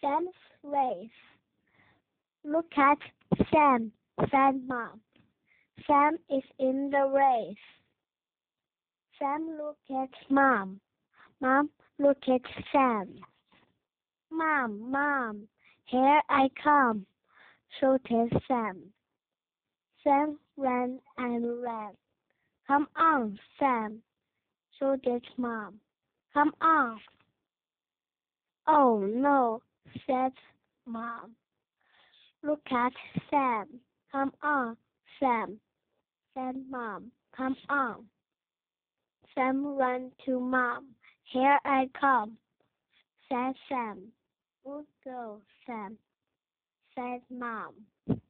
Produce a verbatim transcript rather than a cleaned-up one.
Sam's race. Look at Sam, said Mom. Sam is in the race. Sam looked at Mom. Mom looked at Sam. Mom, Mom, here I come, shouted Sam. Sam ran and ran. Come on, Sam, shouted Mom. Come on. Oh, no, said Mom. Look at Sam. Come on, Sam, said Mom. Come on. Sam ran to Mom. Here I come, said Sam. Good girl, Sam, said Mom.